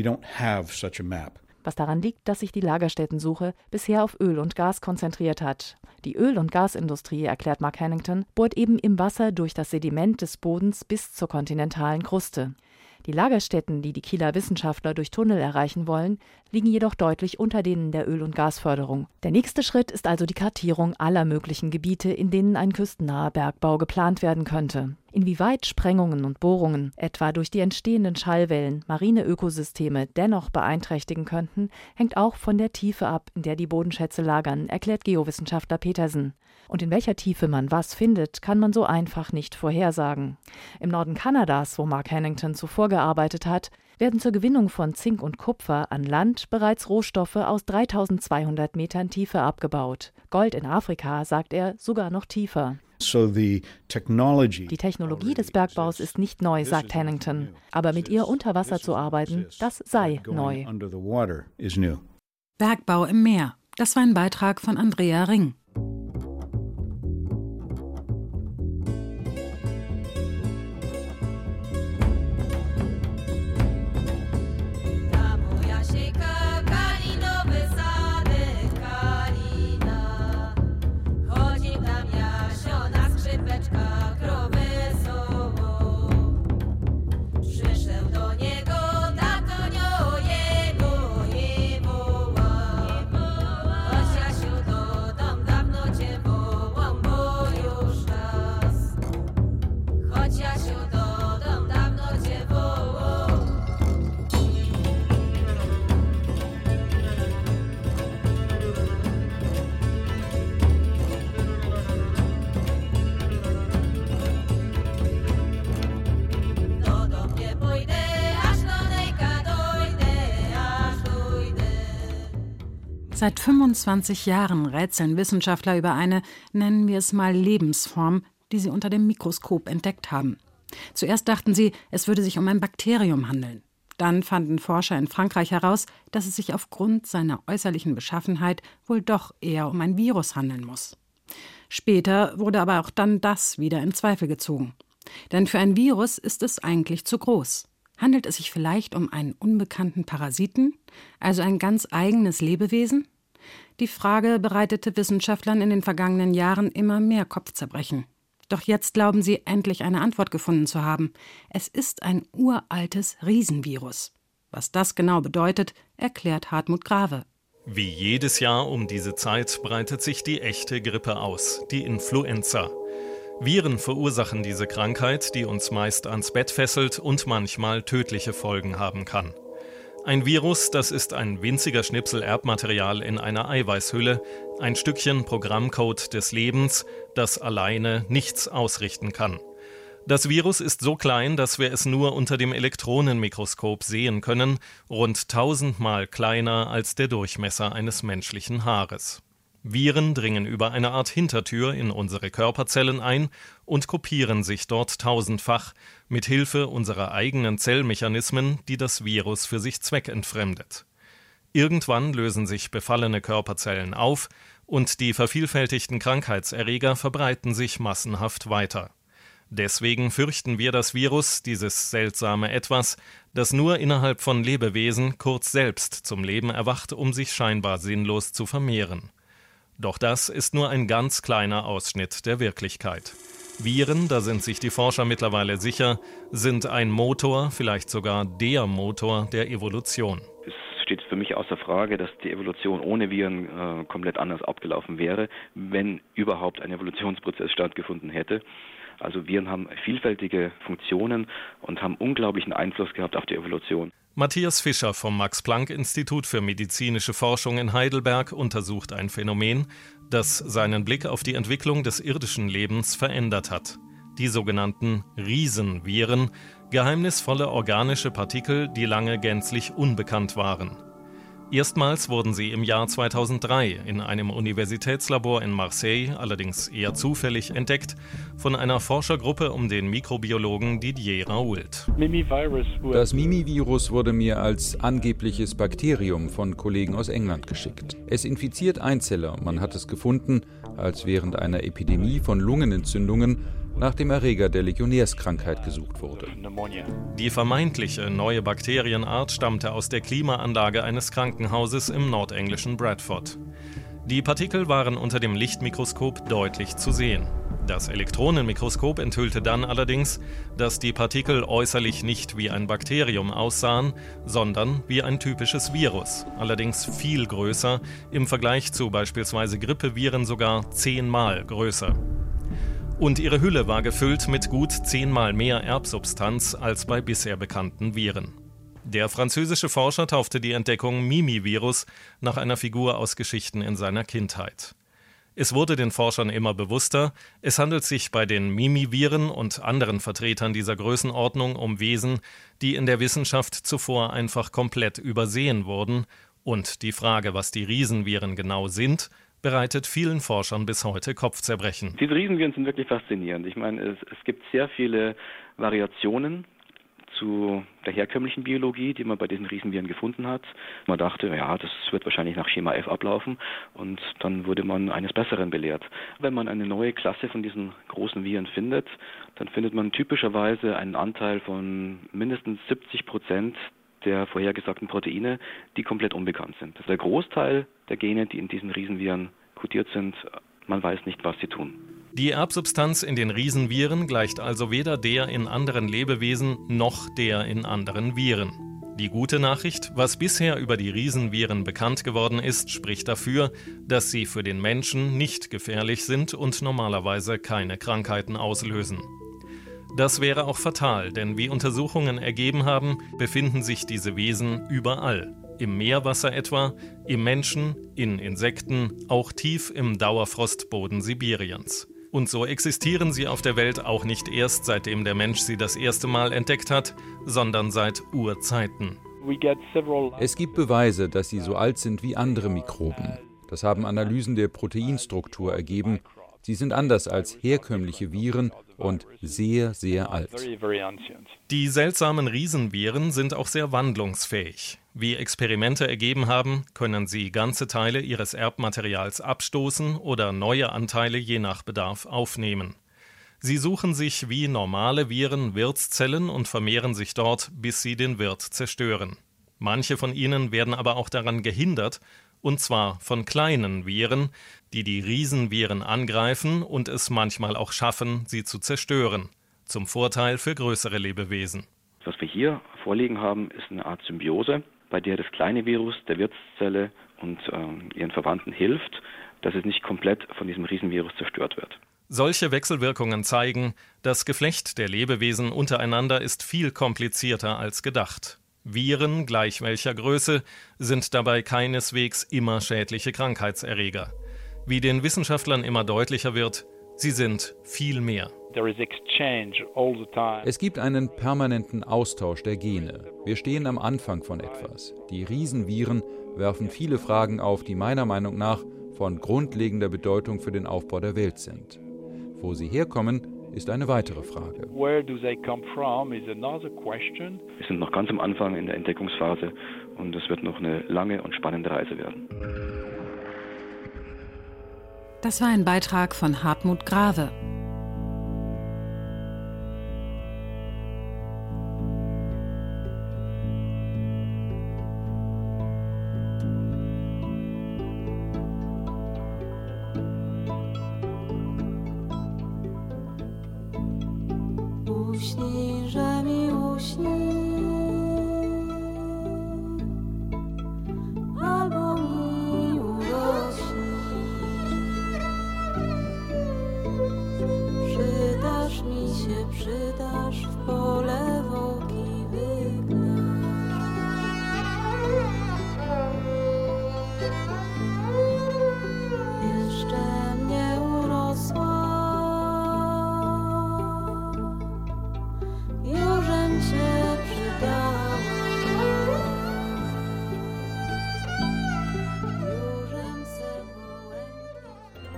Speaker 4: Was daran liegt, dass sich die Lagerstättensuche bisher auf Öl und Gas konzentriert hat. Die Öl- und Gasindustrie, erklärt Mark Hannington, bohrt eben im Wasser durch das Sediment des Bodens bis zur kontinentalen Kruste. Die Lagerstätten, die die Kieler Wissenschaftler durch Tunnel erreichen wollen, liegen jedoch deutlich unter denen der Öl- und Gasförderung. Der nächste Schritt ist also die Kartierung aller möglichen Gebiete, in denen ein küstennaher Bergbau geplant werden könnte. Inwieweit Sprengungen und Bohrungen, etwa durch die entstehenden Schallwellen, marine Ökosysteme dennoch beeinträchtigen könnten, hängt auch von der Tiefe ab, in der die Bodenschätze lagern, erklärt Geowissenschaftler Petersen. Und in welcher Tiefe man was findet, kann man so einfach nicht vorhersagen. Im Norden Kanadas, wo Mark Hannington zuvor gearbeitet hat, werden zur Gewinnung von Zink und Kupfer an Land bereits Rohstoffe aus 3200 Metern Tiefe abgebaut. Gold in Afrika, sagt er, sogar noch tiefer. Die Technologie des Bergbaus ist nicht neu, sagt Hannington. Aber mit ihr unter Wasser zu arbeiten, das sei neu.
Speaker 2: Bergbau im Meer. Das war ein Beitrag von Andrea Ring. Seit 25 Jahren rätseln Wissenschaftler über eine, nennen wir es mal, Lebensform, die sie unter dem Mikroskop entdeckt haben. Zuerst dachten sie, es würde sich um ein Bakterium handeln. Dann fanden Forscher in Frankreich heraus, dass es sich aufgrund seiner äußerlichen Beschaffenheit wohl doch eher um ein Virus handeln muss. Später wurde aber auch dann das wieder in Zweifel gezogen. Denn für ein Virus ist es eigentlich zu groß. Handelt es sich vielleicht um einen unbekannten Parasiten, also ein ganz eigenes Lebewesen? Die Frage bereitete Wissenschaftlern in den vergangenen Jahren immer mehr Kopfzerbrechen. Doch jetzt glauben sie, endlich eine Antwort gefunden zu haben. Es ist ein uraltes Riesenvirus. Was das genau bedeutet, erklärt Hartmut Grave.
Speaker 13: Wie jedes Jahr um diese Zeit breitet sich die echte Grippe aus, die Influenza. Viren verursachen diese Krankheit, die uns meist ans Bett fesselt und manchmal tödliche Folgen haben kann. Ein Virus, das ist ein winziger Schnipsel Erbmaterial in einer Eiweißhülle, ein Stückchen Programmcode des Lebens, das alleine nichts ausrichten kann. Das Virus ist so klein, dass wir es nur unter dem Elektronenmikroskop sehen können, rund 1000-mal kleiner als der Durchmesser eines menschlichen Haares. Viren dringen über eine Art Hintertür in unsere Körperzellen ein und kopieren sich dort tausendfach mit Hilfe unserer eigenen Zellmechanismen, die das Virus für sich zweckentfremdet. Irgendwann lösen sich befallene Körperzellen auf und die vervielfältigten Krankheitserreger verbreiten sich massenhaft weiter. Deswegen fürchten wir das Virus, dieses seltsame Etwas, das nur innerhalb von Lebewesen kurz selbst zum Leben erwacht, um sich scheinbar sinnlos zu vermehren. Doch das ist nur ein ganz kleiner Ausschnitt der Wirklichkeit. Viren, da sind sich die Forscher mittlerweile sicher, sind ein Motor, vielleicht sogar der Motor der Evolution.
Speaker 14: Es steht für mich außer Frage, dass die Evolution ohne Viren komplett anders abgelaufen wäre, wenn überhaupt ein Evolutionsprozess stattgefunden hätte. Also Viren haben vielfältige Funktionen und haben unglaublichen Einfluss gehabt auf die Evolution.
Speaker 13: Matthias Fischer vom Max-Planck-Institut für medizinische Forschung in Heidelberg untersucht ein Phänomen, das seinen Blick auf die Entwicklung des irdischen Lebens verändert hat. Die sogenannten Riesenviren, geheimnisvolle organische Partikel, die lange gänzlich unbekannt waren. Erstmals wurden sie im Jahr 2003 in einem Universitätslabor in Marseille, allerdings eher zufällig, entdeckt von einer Forschergruppe um den Mikrobiologen Didier Raoult.
Speaker 15: Das Mimi-Virus wurde mir als angebliches Bakterium von Kollegen aus England geschickt. Es infiziert Einzeller. Man hat es gefunden, als während einer Epidemie von Lungenentzündungen nach dem Erreger der Legionärskrankheit gesucht wurde.
Speaker 13: Die vermeintliche neue Bakterienart stammte aus der Klimaanlage eines Krankenhauses im nordenglischen Bradford. Die Partikel waren unter dem Lichtmikroskop deutlich zu sehen. Das Elektronenmikroskop enthüllte dann allerdings, dass die Partikel äußerlich nicht wie ein Bakterium aussahen, sondern wie ein typisches Virus, allerdings viel größer, im Vergleich zu beispielsweise Grippeviren sogar 10-mal größer. Und ihre Hülle war gefüllt mit gut 10-mal mehr Erbsubstanz als bei bisher bekannten Viren. Der französische Forscher taufte die Entdeckung Mimi-Virus nach einer Figur aus Geschichten in seiner Kindheit. Es wurde den Forschern immer bewusster, es handelt sich bei den Mimi-Viren und anderen Vertretern dieser Größenordnung um Wesen, die in der Wissenschaft zuvor einfach komplett übersehen wurden. Und die Frage, was die Riesenviren genau sind, bereitet vielen Forschern bis heute Kopfzerbrechen.
Speaker 14: Diese Riesenviren sind wirklich faszinierend. Ich meine, es gibt sehr viele Variationen zu der herkömmlichen Biologie, die man bei diesen Riesenviren gefunden hat. Man dachte, ja, das wird wahrscheinlich nach Schema F ablaufen, und dann wurde man eines Besseren belehrt. Wenn man eine neue Klasse von diesen großen Viren findet, dann findet man typischerweise einen Anteil von mindestens 70% der vorhergesagten Proteine, die komplett unbekannt sind. Das ist der Großteil der Gene, die in diesen Riesenviren kodiert sind. Man weiß nicht, was sie tun.
Speaker 13: Die Erbsubstanz in den Riesenviren gleicht also weder der in anderen Lebewesen noch der in anderen Viren. Die gute Nachricht, was bisher über die Riesenviren bekannt geworden ist, spricht dafür, dass sie für den Menschen nicht gefährlich sind und normalerweise keine Krankheiten auslösen. Das wäre auch fatal, denn wie Untersuchungen ergeben haben, befinden sich diese Wesen überall. Im Meerwasser etwa, im Menschen, in Insekten, auch tief im Dauerfrostboden Sibiriens. Und so existieren sie auf der Welt auch nicht erst, seitdem der Mensch sie das erste Mal entdeckt hat, sondern seit Urzeiten.
Speaker 15: Es gibt Beweise, dass sie so alt sind wie andere Mikroben. Das haben Analysen der Proteinstruktur ergeben. Sie sind anders als herkömmliche Viren und sehr, sehr alt.
Speaker 13: Die seltsamen Riesenviren sind auch sehr wandlungsfähig. Wie Experimente ergeben haben, können sie ganze Teile ihres Erbmaterials abstoßen oder neue Anteile je nach Bedarf aufnehmen. Sie suchen sich wie normale Viren Wirtszellen und vermehren sich dort, bis sie den Wirt zerstören. Manche von ihnen werden aber auch daran gehindert, und zwar von kleinen Viren, die die Riesenviren angreifen und es manchmal auch schaffen, sie zu zerstören, zum Vorteil für größere Lebewesen.
Speaker 14: Was wir hier vorliegen haben, ist eine Art Symbiose, bei der das kleine Virus der Wirtszelle und ihren Verwandten hilft, dass es nicht komplett von diesem Riesenvirus zerstört wird.
Speaker 13: Solche Wechselwirkungen zeigen, das Geflecht der Lebewesen untereinander ist viel komplizierter als gedacht. Viren, gleich welcher Größe, sind dabei keineswegs immer schädliche Krankheitserreger. Wie den Wissenschaftlern immer deutlicher wird, sie sind viel mehr.
Speaker 15: Es gibt einen permanenten Austausch der Gene. Wir stehen am Anfang von etwas. Die Riesenviren werfen viele Fragen auf, die meiner Meinung nach von grundlegender Bedeutung für den Aufbau der Welt sind. Wo sie herkommen, ist eine weitere Frage.
Speaker 14: Wir sind noch ganz am Anfang in der Entdeckungsphase und es wird noch eine lange und spannende Reise werden.
Speaker 2: Das war ein Beitrag von Hartmut Grave.
Speaker 16: Uśnij, że mi uśnij, albo mi urośnij.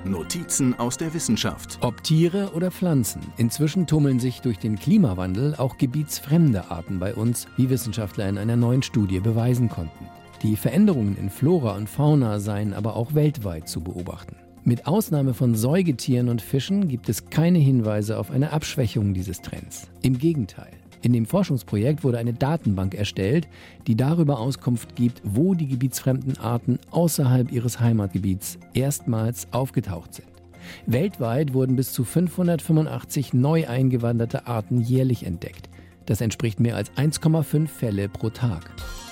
Speaker 1: Notizen aus der Wissenschaft.
Speaker 17: Ob Tiere oder Pflanzen, inzwischen tummeln sich durch den Klimawandel auch gebietsfremde Arten bei uns, wie Wissenschaftler in einer neuen Studie beweisen konnten. Die Veränderungen in Flora und Fauna seien aber auch weltweit zu beobachten. Mit Ausnahme von Säugetieren und Fischen gibt es keine Hinweise auf eine Abschwächung dieses Trends. Im Gegenteil. In dem Forschungsprojekt wurde eine Datenbank erstellt, die darüber Auskunft gibt, wo die gebietsfremden Arten außerhalb ihres Heimatgebiets erstmals aufgetaucht sind. Weltweit wurden bis zu 585 neu eingewanderte Arten jährlich entdeckt. Das entspricht mehr als 1,5 Fälle pro Tag.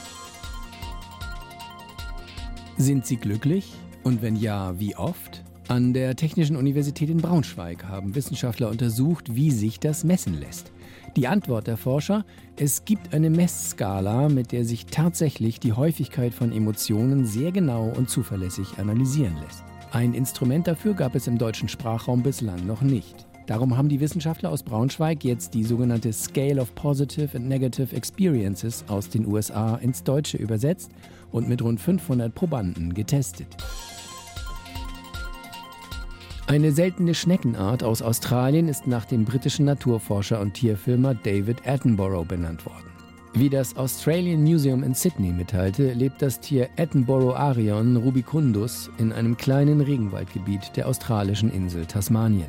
Speaker 17: Sind Sie glücklich? Und wenn ja, wie oft? An der Technischen Universität in Braunschweig haben Wissenschaftler untersucht, wie sich das messen lässt. Die Antwort der Forscher: Es gibt eine Messskala, mit der sich tatsächlich die Häufigkeit von Emotionen sehr genau und zuverlässig analysieren lässt. Ein Instrument dafür gab es im deutschen Sprachraum bislang noch nicht. Darum haben die Wissenschaftler aus Braunschweig jetzt die sogenannte Scale of Positive and Negative Experiences aus den USA ins Deutsche übersetzt und mit rund 500 Probanden getestet. Eine seltene Schneckenart aus Australien ist nach dem britischen Naturforscher und Tierfilmer David Attenborough benannt worden. Wie das Australian Museum in Sydney mitteilte, lebt das Tier Attenborough-Arion rubicundus in einem kleinen Regenwaldgebiet der australischen Insel Tasmanien.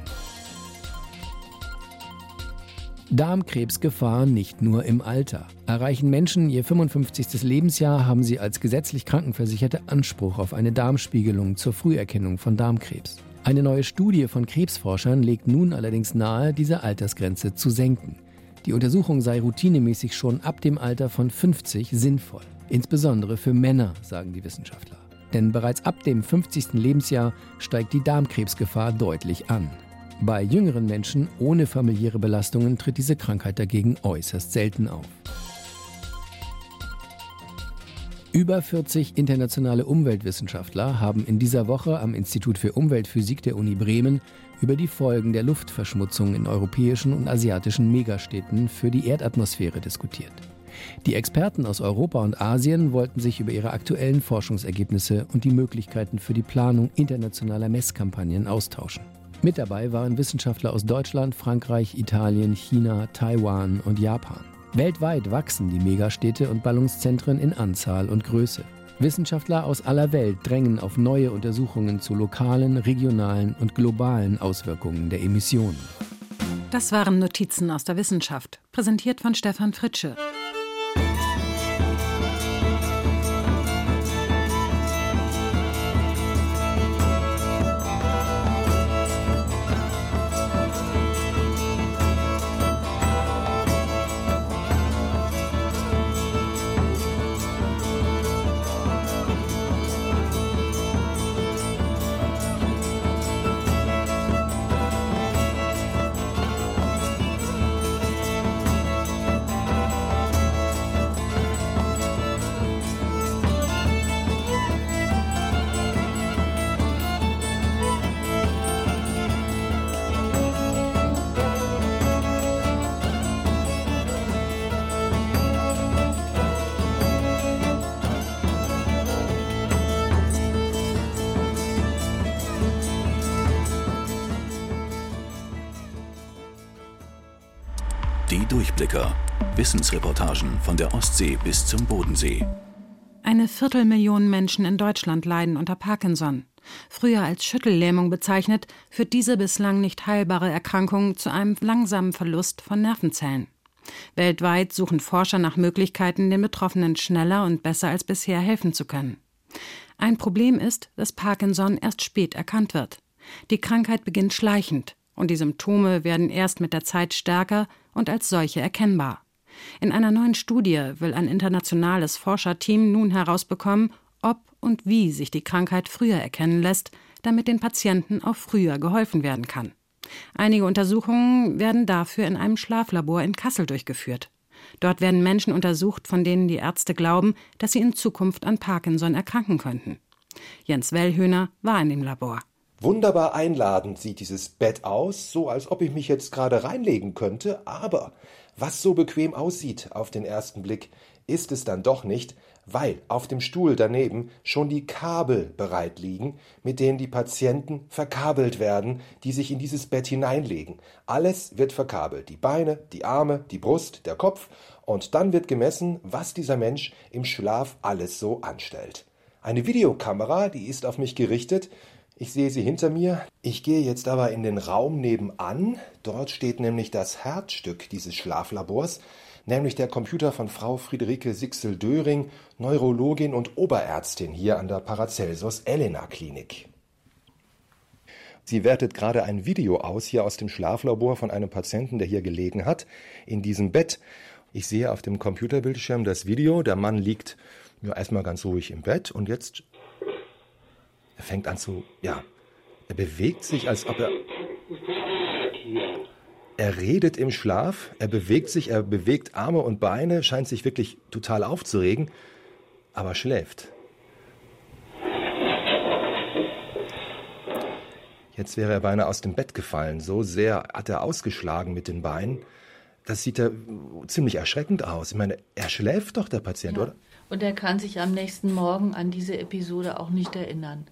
Speaker 17: Darmkrebsgefahr nicht nur im Alter. Erreichen Menschen ihr 55. Lebensjahr, haben sie als gesetzlich Krankenversicherte Anspruch auf eine Darmspiegelung zur Früherkennung von Darmkrebs. Eine neue Studie von Krebsforschern legt nun allerdings nahe, diese Altersgrenze zu senken. Die Untersuchung sei routinemäßig schon ab dem Alter von 50 sinnvoll. Insbesondere für Männer, sagen die Wissenschaftler. Denn bereits ab dem 50. Lebensjahr steigt die Darmkrebsgefahr deutlich an. Bei jüngeren Menschen ohne familiäre Belastungen tritt diese Krankheit dagegen äußerst selten auf. Über 40 internationale Umweltwissenschaftler haben in dieser Woche am Institut für Umweltphysik der Uni Bremen über die Folgen der Luftverschmutzung in europäischen und asiatischen Megastädten für die Erdatmosphäre diskutiert. Die Experten aus Europa und Asien wollten sich über ihre aktuellen Forschungsergebnisse und die Möglichkeiten für die Planung internationaler Messkampagnen austauschen. Mit dabei waren Wissenschaftler aus Deutschland, Frankreich, Italien, China, Taiwan und Japan. Weltweit wachsen die Megastädte und Ballungszentren in Anzahl und Größe. Wissenschaftler aus aller Welt drängen auf neue Untersuchungen zu lokalen, regionalen und globalen Auswirkungen der Emissionen.
Speaker 2: Das waren Notizen aus der Wissenschaft, präsentiert von Stefan Fritsche.
Speaker 1: Die Durchblicker. Wissensreportagen von der Ostsee bis zum Bodensee.
Speaker 2: 250.000 Menschen in Deutschland leiden unter Parkinson. Früher als Schüttellähmung bezeichnet, führt diese bislang nicht heilbare Erkrankung zu einem langsamen Verlust von Nervenzellen. Weltweit suchen Forscher nach Möglichkeiten, den Betroffenen schneller und besser als bisher helfen zu können. Ein Problem ist, dass Parkinson erst spät erkannt wird. Die Krankheit beginnt schleichend und die Symptome werden erst mit der Zeit stärker und als solche erkennbar. In einer neuen Studie will ein internationales Forscherteam nun herausbekommen, ob und wie sich die Krankheit früher erkennen lässt, damit den Patienten auch früher geholfen werden kann. Einige Untersuchungen werden dafür in einem Schlaflabor in Kassel durchgeführt. Dort werden Menschen untersucht, von denen die Ärzte glauben, dass sie in Zukunft an Parkinson erkranken könnten. Jens Wellhöhner war in dem Labor.
Speaker 18: Wunderbar einladend sieht dieses Bett aus, so als ob ich mich jetzt gerade reinlegen könnte, aber was so bequem aussieht auf den ersten Blick, ist es dann doch nicht, weil auf dem Stuhl daneben schon die Kabel bereit liegen, mit denen die Patienten verkabelt werden, die sich in dieses Bett hineinlegen. Alles wird verkabelt, die Beine, die Arme, die Brust, der Kopf, und dann wird gemessen, was dieser Mensch im Schlaf alles so anstellt. Eine Videokamera, die ist auf mich gerichtet. Ich sehe sie hinter mir. Ich gehe jetzt aber in den Raum nebenan. Dort steht nämlich das Herzstück dieses Schlaflabors, nämlich der Computer von Frau Friederike Sixel-Döring, Neurologin und Oberärztin hier an der Paracelsus-Elena-Klinik. Sie wertet gerade ein Video aus hier aus dem Schlaflabor von einem Patienten, der hier gelegen hat, in diesem Bett. Ich sehe auf dem Computerbildschirm das Video. Der Mann liegt erstmal ganz ruhig im Bett und jetzt er fängt an er bewegt sich, als ob er redet im Schlaf, er bewegt sich, er bewegt Arme und Beine, scheint sich wirklich total aufzuregen, aber schläft. Jetzt wäre er beinahe aus dem Bett gefallen, so sehr hat er ausgeschlagen mit den Beinen. Das sieht ja ziemlich erschreckend aus. Ich meine, er schläft doch, der Patient, oder?
Speaker 19: Und er kann sich am nächsten Morgen an diese Episode auch nicht erinnern.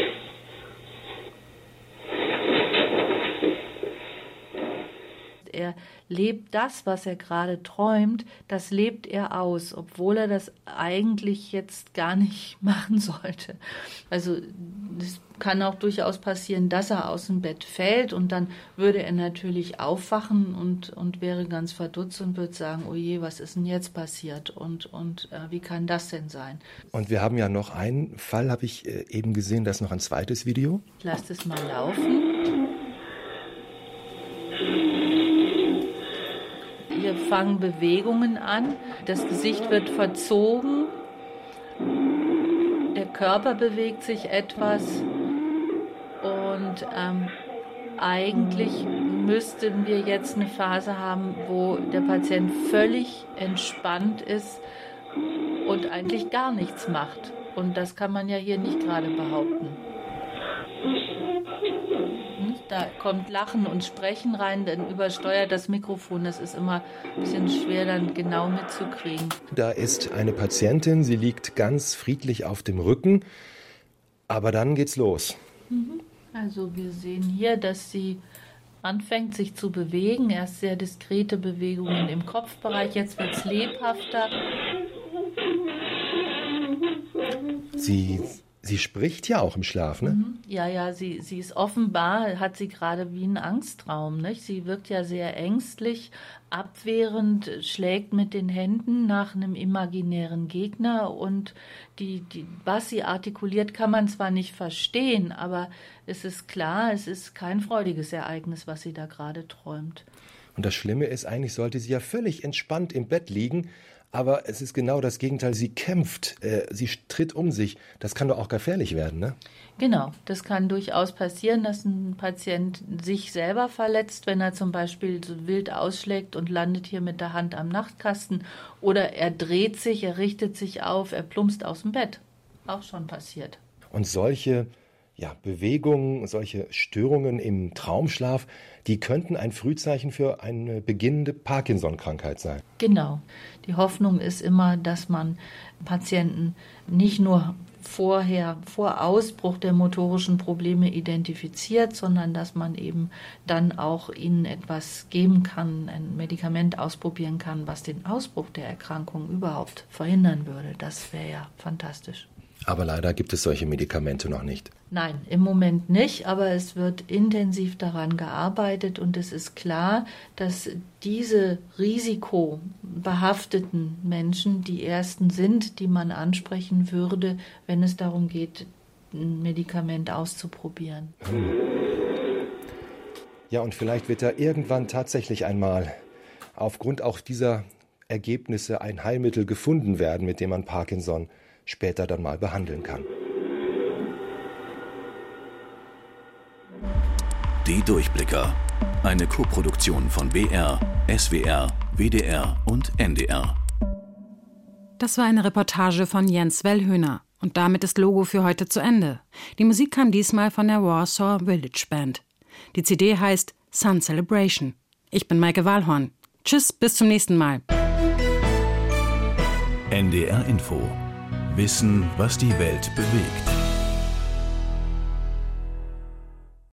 Speaker 19: Er lebt das, was er gerade träumt, das lebt er aus, obwohl er das eigentlich jetzt gar nicht machen sollte. Also es kann auch durchaus passieren, dass er aus dem Bett fällt und dann würde er natürlich aufwachen und wäre ganz verdutzt und würde sagen, oh je, was ist denn jetzt passiert und wie kann das denn sein?
Speaker 18: Und wir haben ja noch einen Fall, habe ich eben gesehen, da ist noch ein zweites Video.
Speaker 19: Ich lasse es mal laufen. Hier fangen Bewegungen an, das Gesicht wird verzogen, der Körper bewegt sich etwas und eigentlich müssten wir jetzt eine Phase haben, wo der Patient völlig entspannt ist und eigentlich gar nichts macht. Und das kann man ja hier nicht gerade behaupten. Da kommt Lachen und Sprechen rein, dann übersteuert das Mikrofon. Das ist immer ein bisschen schwer, dann genau mitzukriegen.
Speaker 18: Da ist eine Patientin, sie liegt ganz friedlich auf dem Rücken, aber dann geht's los.
Speaker 19: Also wir sehen hier, dass sie anfängt, sich zu bewegen. Erst sehr diskrete Bewegungen im Kopfbereich, jetzt wird es lebhafter.
Speaker 18: Sie spricht ja auch im Schlaf, ne?
Speaker 19: Ja, sie ist offenbar, hat sie gerade wie einen Angstraum, nicht? Sie wirkt ja sehr ängstlich, abwehrend, schlägt mit den Händen nach einem imaginären Gegner und was sie artikuliert, kann man zwar nicht verstehen, aber es ist klar, es ist kein freudiges Ereignis, was sie da gerade träumt.
Speaker 18: Und das Schlimme ist, eigentlich sollte sie ja völlig entspannt im Bett liegen, aber es ist genau das Gegenteil. Sie kämpft, sie tritt um sich. Das kann doch auch gefährlich werden, ne?
Speaker 19: Genau, das kann durchaus passieren, dass ein Patient sich selber verletzt, wenn er zum Beispiel so wild ausschlägt und landet hier mit der Hand am Nachtkasten. Oder er dreht sich, er richtet sich auf, er plumpst aus dem Bett. Auch schon passiert.
Speaker 18: Und solche Bewegungen, solche Störungen im Traumschlaf, die könnten ein Frühzeichen für eine beginnende Parkinson-Krankheit sein.
Speaker 19: Genau. Die Hoffnung ist immer, dass man Patienten nicht nur vor Ausbruch der motorischen Probleme identifiziert, sondern dass man eben dann auch ihnen etwas geben kann, ein Medikament ausprobieren kann, was den Ausbruch der Erkrankung überhaupt verhindern würde. Das wäre ja fantastisch.
Speaker 18: Aber leider gibt es solche Medikamente noch nicht.
Speaker 19: Nein, im Moment nicht, aber es wird intensiv daran gearbeitet und es ist klar, dass diese risikobehafteten Menschen die ersten sind, die man ansprechen würde, wenn es darum geht, ein Medikament auszuprobieren.
Speaker 18: Ja, und vielleicht wird da irgendwann tatsächlich einmal aufgrund auch dieser Ergebnisse ein Heilmittel gefunden werden, mit dem man Parkinson später dann mal behandeln kann.
Speaker 1: Die Durchblicker. Eine Koproduktion von BR, SWR, WDR und NDR.
Speaker 2: Das war eine Reportage von Jens Wellhöhner. Und damit ist Logo für heute zu Ende. Die Musik kam diesmal von der Warsaw Village Band. Die CD heißt Sun Celebration. Ich bin Maike Wahlhorn. Tschüss, bis zum nächsten Mal.
Speaker 1: NDR Info. Wissen, was die Welt bewegt.